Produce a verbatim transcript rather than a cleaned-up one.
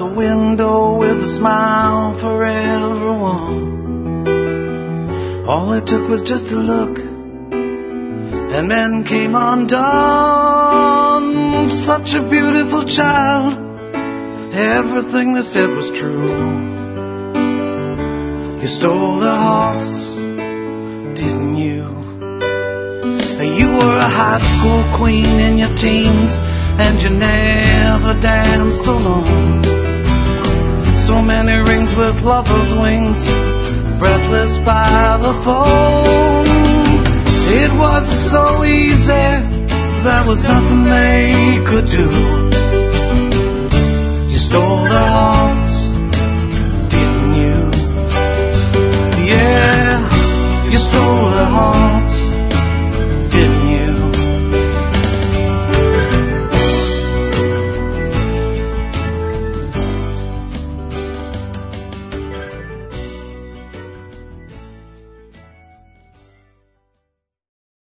the window with a smile for everyone. All it took was just a look, and men came undone. Such a beautiful child, everything they said was true. You stole the horse, didn't you? You were a high school queen in your teens, and you never danced alone. So many rings with lovers' wings, breathless by the phone. It was so easy, there was nothing they could do. You stole the heart